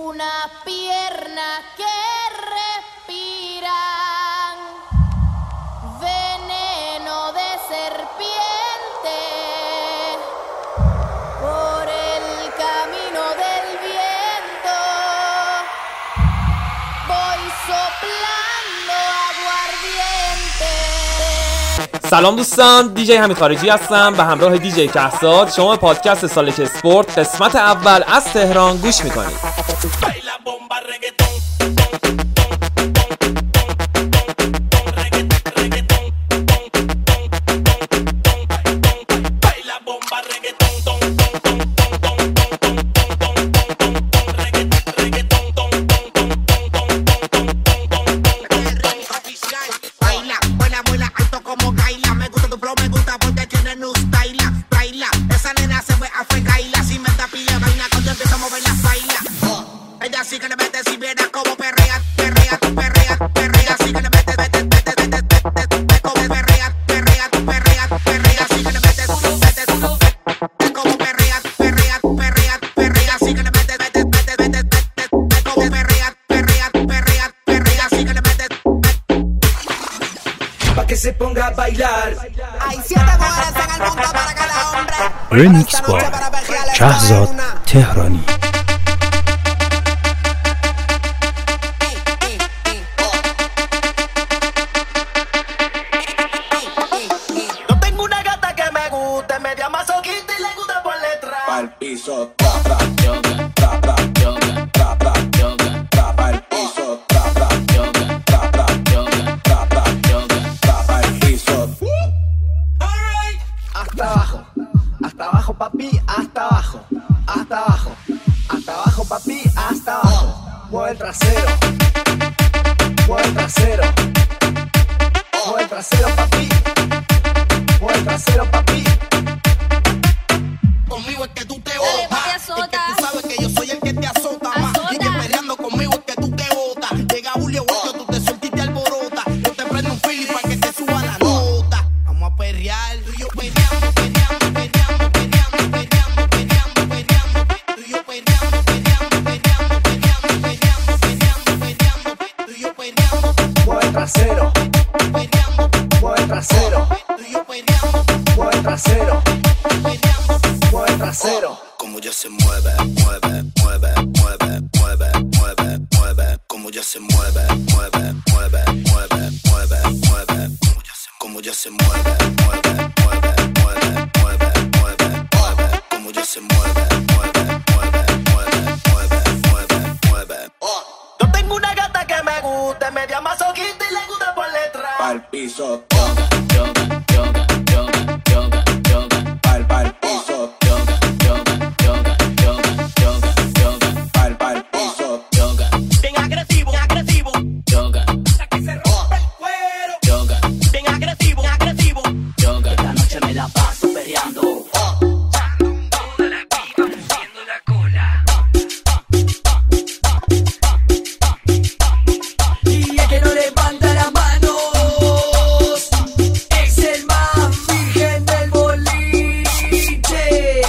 unas piernas que respiran veneno de serpiente por el camino del viento. Voy soplando aguardiente. سلام دوستان، دیجی حمید خارجی هستم و همراه دیجی کهزاد شما پادکست سالک اسپورت قسمت اول از تهران گوش میکنید. Se ponga a bailar. Hay 7 mujeres en el mundo para cada hombre. Remix با کهزاد تهرانی. Yo tengo una gata que me gusta, media masoquista y le gusta por detrás. Pa'l piso, tra, tra, yoga, tra, tra, yoga, tra, tra, yoga, tra, pa'l piso, tra, tra, yoga, tra, tra, yoga, tra, tra, yoga. Hasta abajo papi, hasta abajo, hasta abajo, hasta abajo papi, hasta abajo. Mueve el trasero, mueve el trasero, mueve el trasero papi, mueve el trasero papi. Conmigo es que tú te botas, es que tú sabes que yo soy el que te azota más. Y que peleando conmigo es que tú te botas. Llega Julio Huerto, tú te sueltas y te alborotas. Yo te prendo un fili para que te suba la nota. Vamos a perrear, tú y yo perreando. Trasero, mueve el trasero, mueve el trasero, mueve el trasero. Como ya se mueve, mueve, mueve, mueve, mueve, mueve, mueve. Como ya se mueve, mueve, mueve, mueve, mueve, mueve. Como ya se mueve, mueve, mueve, mueve, mueve, mueve, mueve. Como ya se mueve, mueve, mueve, mueve, mueve, mueve, mueve. Yo tengo una gata que me gusta, media masoquista y le gusta por detrás. Pa'l piso, yoga, yoga, yoga, yoga, yoga, yoga. Pa'l piso, yoga, yoga, yoga, yoga, yoga, yoga. Pa'l piso, yoga. Bien agresivo, agresivo, yoga. Hasta que se rompe el cuero, yoga. Bien agresivo, agresivo, yoga. Esta noche me la paso peleando. Toda la vida moviendo la cola. Y es que no levanta las manos, es el más virgen del boliche.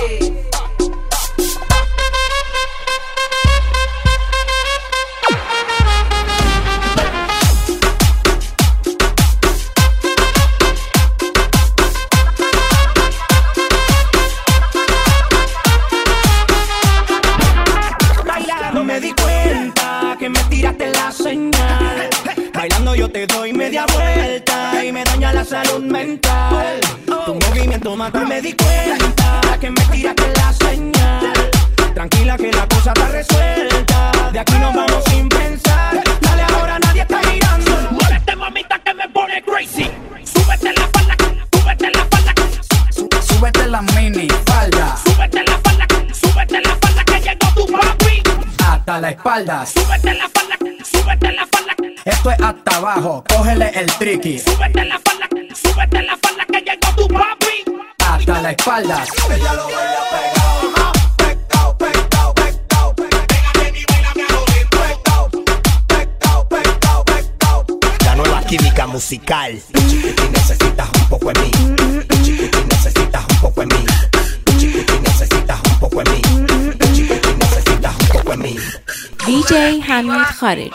Bailando me di cuenta que me tiraste la señal. Bailando yo te doy media vuelta y me daña la salud mental. Tu movimiento mata. Me di cuenta que me tiraste la señal. Tranquila que la cosa está resuelta. De aquí nos vamos sin pensar. Dale ahora, nadie está mirando. Muévete mamita que me pone crazy. Súbete la falda, súbete la falda. Súbete la mini falda. Súbete la falda que llegó tu papi. Hasta la espalda. Súbete la falda, súbete la falda. Esto es hasta abajo, cógele el tricky. Súbete la falda que llegó tu papi. Hasta la espalda. Ella lo baila pegado, pegado, pegado, pegado. Pégate y bailame a joder. Pegado, pegado, pegado, pegado. La nueva química musical. Chiquitín, necesitas un poco de mí. Chiquitín, necesitas un poco de mí. Chiquitín, necesitas un poco de mí. Chiquitín, necesitas un poco de mí. DJ حمید خارجی.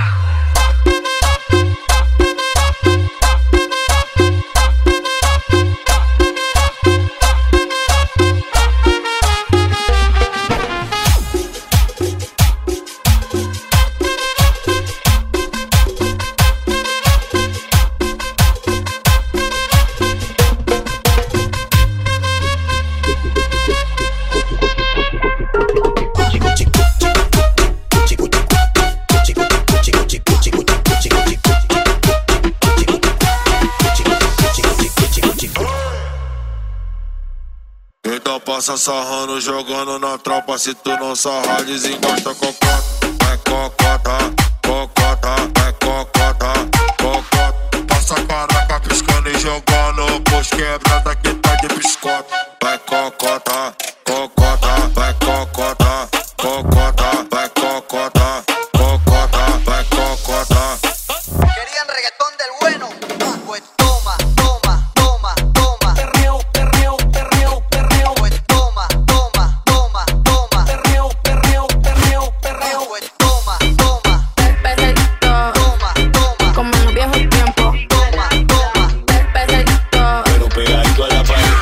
Passa sarrando, jogando na tropa. Se tu não sarrar, desencosta cocota. Vai cocota, cocota, vai cocota, cocota. Passa a caraca piscando e jogando. Pois quebrada que tá de biscota. Vai cocota, cocota, vai cocota, cocota, vai cocota, cocota, vai cocota. Querían reggaetón del bueno, pues toma, toma, toma, toma. Perreo, perreo, perreo, perreo. Pues toma, toma, toma, toma. Perreo, perreo, perreo, perreo. Pues toma, toma. Despacito, Toma, toma. como en los viejos tiempos. Toma, toma. Despacito, Pero pegadito a la pared.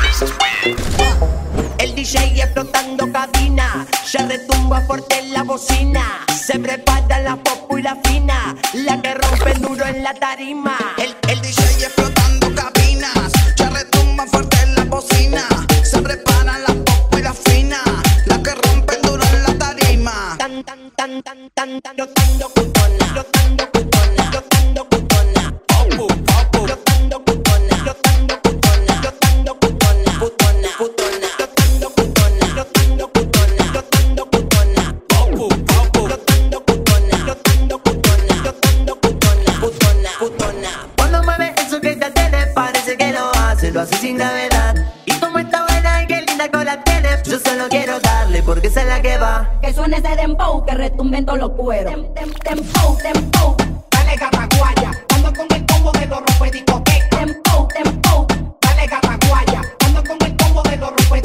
El DJ explotando cabina, ya retumba fuerte en la bocina. Se prepara la popo y la fina, la que rompe duro en la tarima. el DJ explotando cabinas, ya retumba fuerte en la bocina. Se preparan las pop y las finas, las que rompen duro en la tarima. Tan tan tan tan tan tan, flotando cutona, flotando cutona, flotando cutona. Popo, popo, flotando cutona, flotando cutona, flotando cutona, putona, putona, flotando cutona, flotando cutona, flotando cutona. Popo, popo, flotando cutona, flotando cutona, flotando cutona, putona, putona. Cuando mueve eso que te tiene, parece que lo hace sin gravedad. Y como está buena y qué linda cola tiene, yo solo quiero darle porque esa es la que va. Que suene ese dembow, que retumbe en todos los cueros. Dembow, dembow. Dale gata guaya, ando con el combo de los rompe discoteca. Dembow, dembow. Dale gata guaya, ando con el combo de los rompe,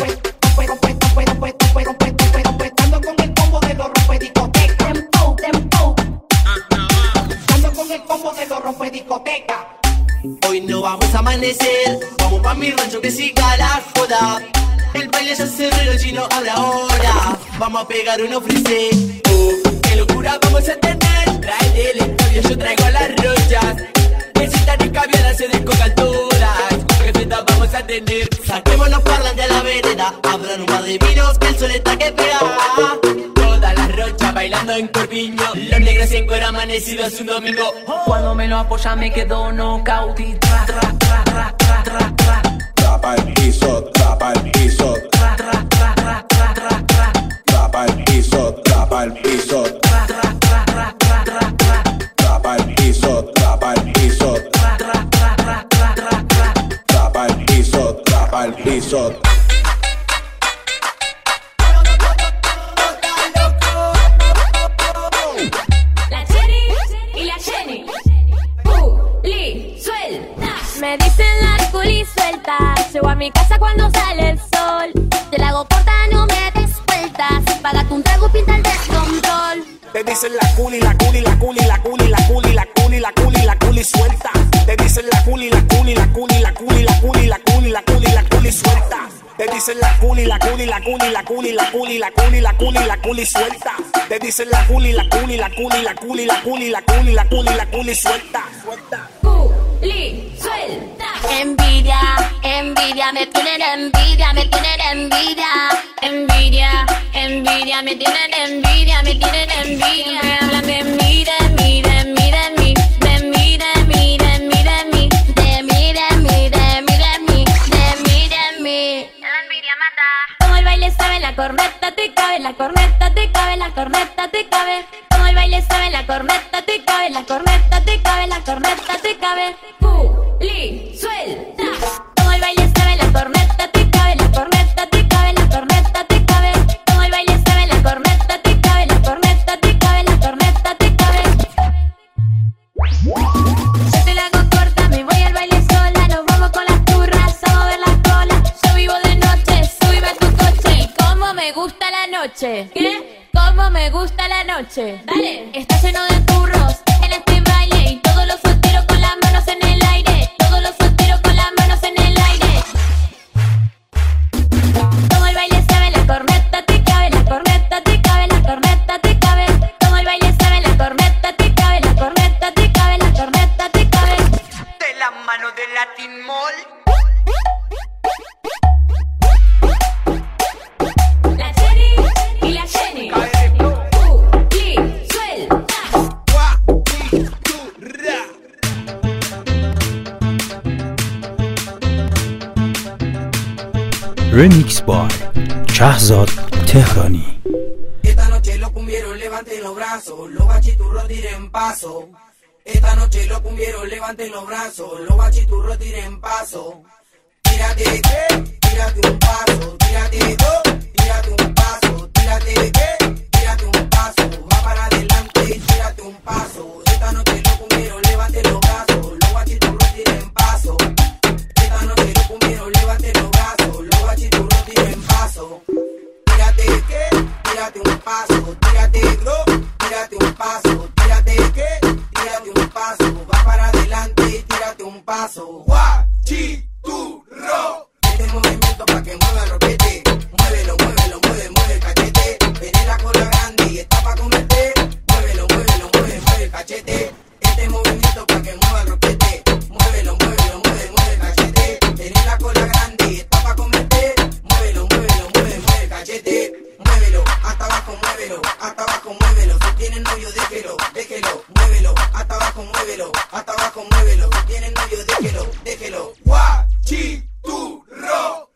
ando con el combo de los rompe discoteca. Dembow, dembow. Ando con el combo de los rompe discoteca. Hoy no vamos a amanecer, vamos pa' mi rancho que siga la joda. El baile ya se re chino abre ahora. Vamos a pegar un ofrece. Oh, qué locura vamos a tener. Trae el escabio, yo traigo las rochas. Necesitan escabiar, se descocan todas. Que fiesta vamos a tener. Saquémonos parlantes de la vereda. Abran un par de vinos que el sol está que pega. Todas las rochas bailando en Corpiño. Los negros en cuero amanecidos un domingo. Cuando me lo apoya me quedo knockout y tra, tra, tra, tra, tra, tra, tra. Trapa el piso, trapa el piso. Tra, tra, tra, tra, tra, tra, tra. Trapa el piso, trapa el piso. Tra, tra, tra, tra, tra, tra, tra. Trapa el piso, trapa el piso. Tra, tra, tra, tra, tra, tra, tra. Trapa el piso, trapa el piso. La Cherry y la Jenny. Puli, suelta. me dicen la culi suelta. Llego a mi casa cuando sale el sol. Te la hago corta, no me des vueltas. Págate un trago, pinta el descontrol. Te dicen la culi, la culi, la culi, la culi, la culi, la culi, la culi, la culi suelta. Te dicen la culi, la culi, la culi, la culi, la culi, la culi, la culi, la culi suelta. Te dicen la culi, la culi, la culi, la culi, la culi, la culi, la culi, la culi suelta. Te dicen la culi, la culi, la culi, la culi, la culi, la culi, la culi, la culi suelta. Culi suelta. Envidia, envidia, me tienen envidia, me tienen envidia. Envidia, envidia, me tienen envidia, me tienen envidia. Me hablan de mí, de mí, de mí, de mí, de mí, de mí, de mí, de mí, de mí, de mí, de mí, de mí, de mí, de mí. La envidia mata. Como el baile sabe, la corneta te cabe, la corneta te cabe, la corneta te cabe. Como el baile sabe, la corneta te cabe, la corneta te cabe, la corneta te cabe. Culi suelta. Como el baile sabe, la corneta te cabe, la corneta te cabe, la corneta te cabe. Como el baile sabe, la corneta te cabe, la corneta te cabe, la corneta te cabe. Yo te la hago corta, me voy al baile sola. Nos vamos con las turras a mover las colas. Yo vivo de noche, subime a tu coche. Y como me gusta la noche. ¿Qué? Como me gusta la noche. Dale. Está lleno de turros en este baile y todos los solteros con las manos en el aire. Todos los solteros con las manos en el aire. Todo el baile sabe, la corneta te cabe, la corneta te cabe, la corneta te cabe. Todo el baile sabe, la corneta te cabe, la corneta te cabe, la corneta te cabe. De la mano de Latin Mall. La Jenny y la Jenny. Remix by شهزاد تهرانی. Esta noche los cumbieros levanten los brazos, los bachiturros tiren paso. Esta noche los cumbieros levanten los brazos, los bachiturros tiren paso. Tírate, tírate un paso, tírate dos, tírate un paso, tírate, tírate un paso, va para adelante, tírate un paso. Esta noche los cumbieros levanten los brazos, los bachiturros tiren paso. Esta noche los cumbieros levanten los brazos, los bachiturros tiren paso. Tírate, tírate un paso, tírate dos, tírate un paso, tírate, tírate un paso, va para adelante, tírate un paso. Guachiturro. Este movimiento pa' que mueva el roquete, muévelo, muévelo, mueve, mueve el cachete. Tenés la cola grande y está pa' comerte, muévelo, muévelo, mueve, mueve el cachete. Este movimiento pa' que mueva el roquete, muévelo, muévelo, mueve, mueve el cachete. Tenés la cola grande y está pa' comerte, muévelo, muévelo, mueve, mueve el cachete. Muévelo, hasta abajo, muévelo, hasta abajo, muévelo. Si tienes novio, déjelo, déjelo, muévelo, hasta abajo, muévelo, hasta abajo, muévelo. Si tienes novio, déjelo, déjelo. Guachiturro.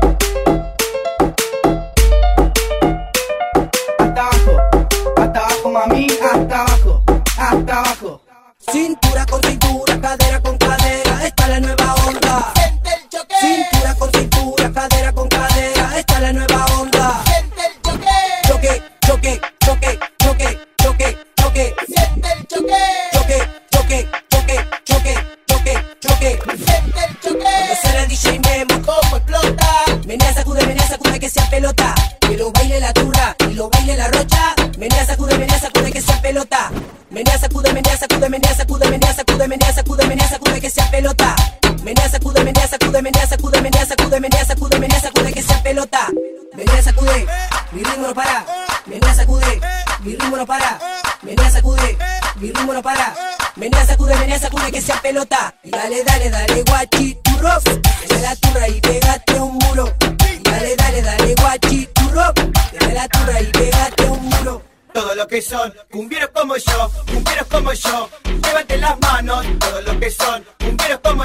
Hasta abajo, mami, hasta abajo, hasta abajo. Cintura con cintura, cadera con cadera, esta es la nueva onda. Siente el choque. Cintura con cintura, cadera con cadera, esta es la nueva onda. Siente el choque. Choque, choque, choque, choque, choque, choque. Siente el choque. Choque, choque, choque, choque, choque, choque. Siente el choque. Cuando suena el DJ Memo, Cómo explota. menea, sacude que sea pelota. Que lo baile la turra y lo baile la rocha. Menea, sacude que sea pelota. Menea, sacude, menea, sacude, menea, sacude, menea, sacude, menea, sacude, menea, sacude que sea pelota. Menea, sacude, menea, sacude, menea, sacude, menea, sacude, menea, sacude, menea, sacude que sea pelota. Menea, sacude, mi ritmo no para. Menea, sacude, mi ritmo no para. Menea, sacude, mi ritmo no para. Menea, sacude que sea pelota. Y dale, dale, dale, guachiturro. Dale la turra y pégate un muro. Y dale, dale, dale, guachiturro. Dale la turra y pégate un muro. Todo lo que son cumbieros como yo, levanten las manos. Todo lo que son cumbieros como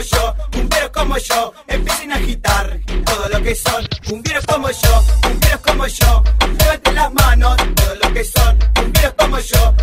yo, empiecen a agitar. Todo lo que son cumbieros como yo, levanten las manos. Todo lo que son cumbieros como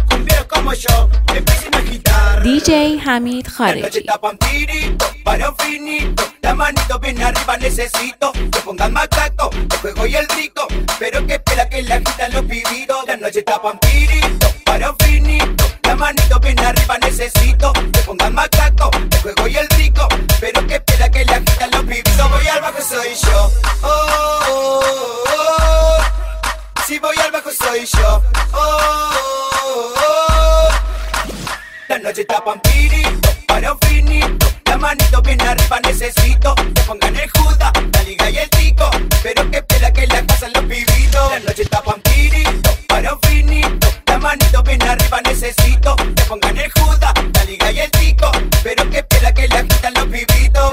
yo, empiecen a agitar. DJ حمید La noche خارجی. está pa' un tirito, para un finito. La manito bien arriba necesito que pongan macaco, el juego y el rico. Pero que pela que la agitan los pibitos. La noche está pa' un tirito, para un finito. La manito bien arriba necesito que pongan macaco, el juego y el rico. Pero que pela que la agitan los pibitos. Voy al bajo soy yo, oh, oh, oh, oh. Si voy al bajo soy yo, oh, oh, oh. La noche está pa' un tirito, para un finito. La manito bien arriba necesito que pongan el juda, la liga y el tico. Pero que pela que la casan los pibitos. La noche está pa' un tirito, para un finito. La manito bien arriba necesito que pongan el juda, la liga y el tico. Pero que pela que la quitan los pibitos.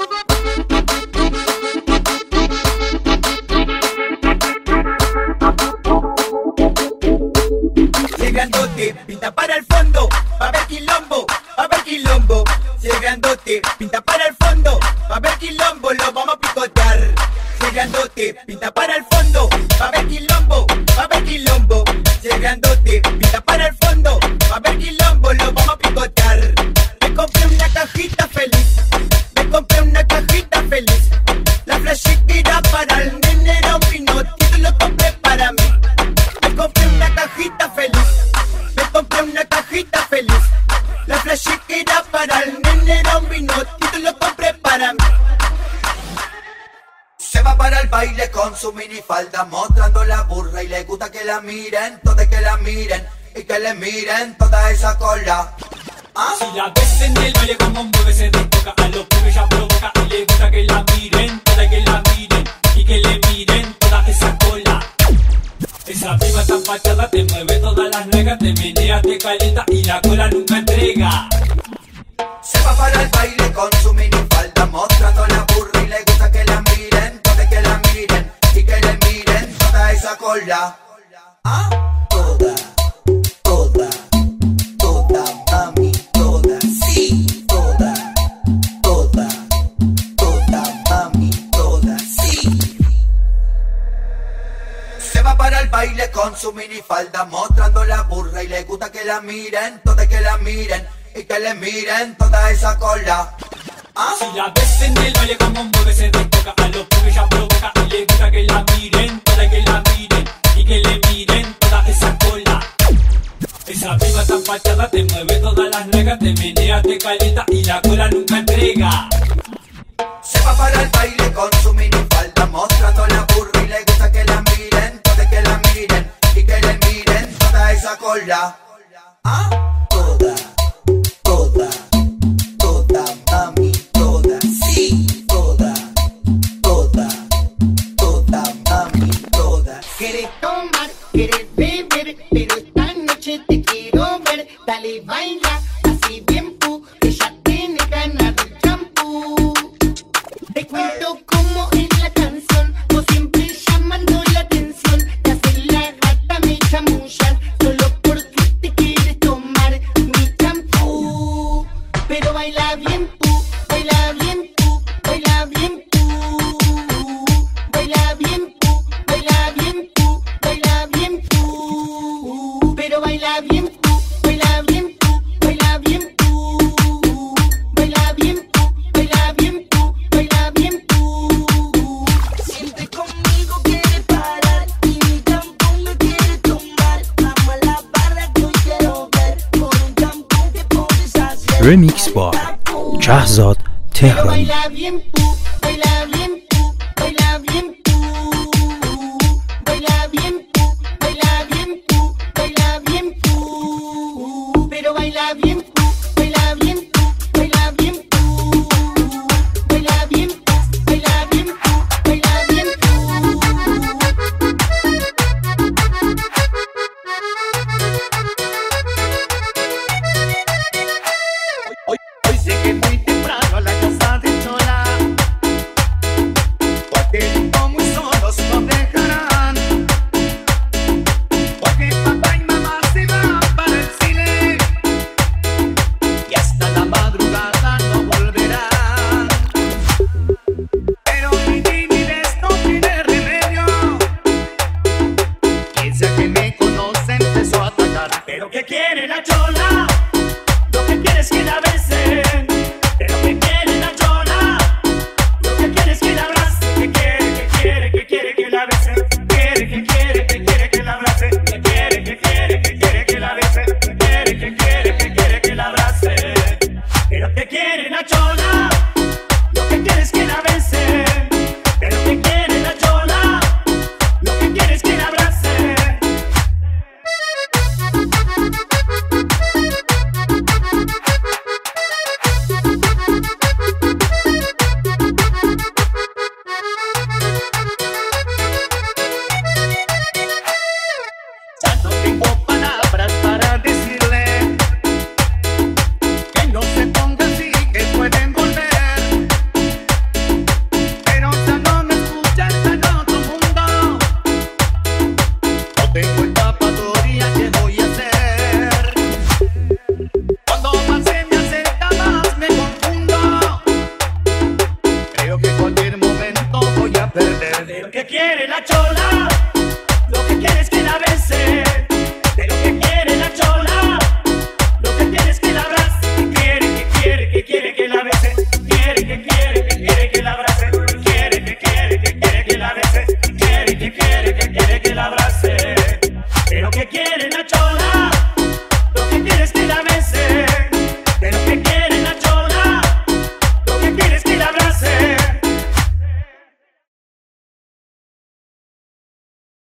Si grandote, pinta para el fondo, va a haber quilombo, va a haber quilombo. Si grandote, pinta para el fondo, va a haber quilombo, lo vamos a picotear. Si grandote, pinta para el fondo, va a haber quilombo, va a haber quilombo. Si grandote, pinta para el fondo, va a haber quilombo, lo vamos a picotear. Me compré una cajita feliz, me compré una cajita feliz. La flashita para el nene era un pinotito, lo compré para mí. Me compré una cajita feliz, me compré una cajita feliz. La flashita para el nene era un pinotito, lo compré para mí. Se va para el baile con su minifalda, mostrando la burra y le gusta que la miren. Toda que la miren y que le miren toda esa cola. ¿Ah? Si la ves en el baile como mueve se desboca, a los pibes ya provoca y le gusta que la miren, toda que la miren y que le miren toda esa cola. Esa piba tan fachada te mueve todas las nalgas, te menea, te calienta y la cola nunca entrega. Se va para el baile con su minifalda mostrando la burra y le gusta que la miren, toda que la miren y que le miren toda esa cola. ¿Ah? Toda, toda, toda, mami, toda, sí, toda, toda, toda, mami, toda, sí. Se va para el baile con su minifalda mostrando la burra y le gusta que la miren, toda que la miren y que le miren toda esa cola. ¿Ah? Si la ves en el baile como mueve se desboca, a los pibes ya provoca y le gusta que la miren, toda que la miren y que le miren toda esa cola. Esa piba tan fachada te mueve todas las nalgas, te menea, te calienta y la cola nunca entrega. Se va para el baile con su minifalda mostrando la burra y le gusta que la miren, toda que la miren y que le miren toda esa cola. ¿Ah? Toda, toda, toda, mami, toda, sí, toda, toda, toda, mami, toda. Quieres tomar, quieres beber, pero esta noche te quiero ver. Dale, baila, así bien pu, que ya tiene ganas del champú. Te cuento cómo es la canción, vos siempre llamando la atención. Te haces la gata, me chamullas, solo porque te quieres tomar mi champú. Pero baila bien pu, baila bien pu, baila bien pu. Baila bien pu, baila bien pu, baila bien pu. Pero baila bien pu, baila bien pu, baila bien pu. Baila bien pu, baila bien pu, baila bien pu. Siente conmigo, quiere parar y mi champú me quiere tomar. Vamos a la barra que hoy quiero ver, por un champú que puedes hacer. Remix by شهزاد تهرانی. Baila bien pu, baila bien pu, baila bien pu. Baila bien pu, baila bien pu, baila bien pu. Pero baila bien pu, baila bien pu, baila bien pu. Baila bien pu, baila bien pu, baila bien pu. Hoy llegué muy temprano a la casa de Chola, porque muy solos nos dejarán, porque papá y mamá se van para el cine y hasta la madrugada no volverán. Pero mi timidez no tiene remedio, ella que me conoce empezó a atacar. Pero ¿qué quiere la Chola? Lo que quiere es que la besen. Pero que quiere la Chola, lo que quiere es que la abrace. Que quiere que la bese. Quiere que la abrace. Que quiere que la bese. Quiere que la abrace. Pero que quiere la Chola, lo que quiere es que la bese. Pero que quiere la Chola, lo que quiere es que la abrace. Ya no tengo palabras para decirle que no se ponga así, que pueden volver. Pero ya no me escucha, está en otro mundo. No tengo el